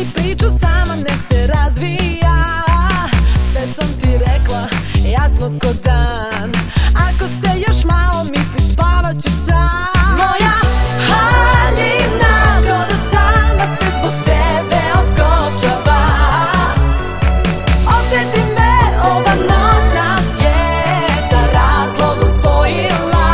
Pusti priču sama, nek se razvija. Sve sam ti rekla, jasno ko dan. Ako se još malo misliš, spavat ću sam. Moja haljina, ko da sama se zbog tebe otkopčava. Osjeti me, ova noć nas je sa razlogom spojila.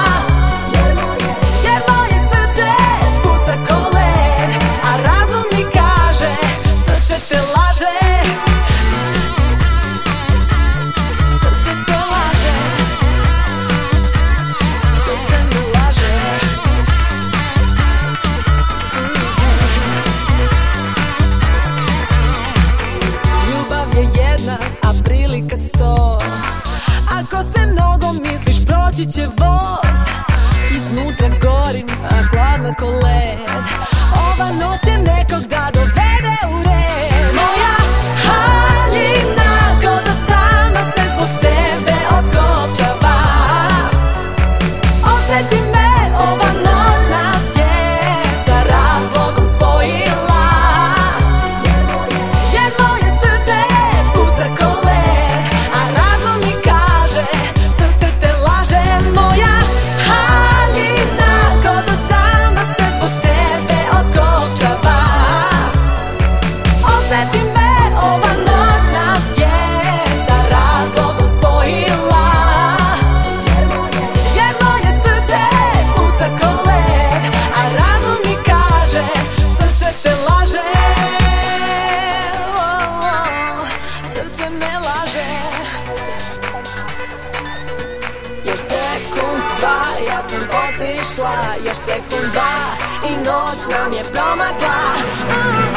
Jer moje srce puca ko led, a razum mi kaže, srce te laže. Srce te laže. Srce me laže. Ljubav je jedna, a prilika 100. Ako se mnogo misliš, proći će voz. Iznutra gorim, a hladna ko led. Ova noć je nekog da dovede u red. Moja haljina, ko da sama se zbog tebe otkopčava. Osjeti me, ova noć nas je sa razlogom spojila. Jer moje srce puca ko led, a razum mi kaže, srce te laže. Moja haljina, ko da sama se zbog tebe otkopčava. Osjeti me, ova noć nas je sa razlogom spojila. Jer moje srce puca ko led, a razum mi kaže, srce te laže. Srce me laže. Još sekund, dva, ja sam otišla. Još sekund, dva i noć nam je promakla.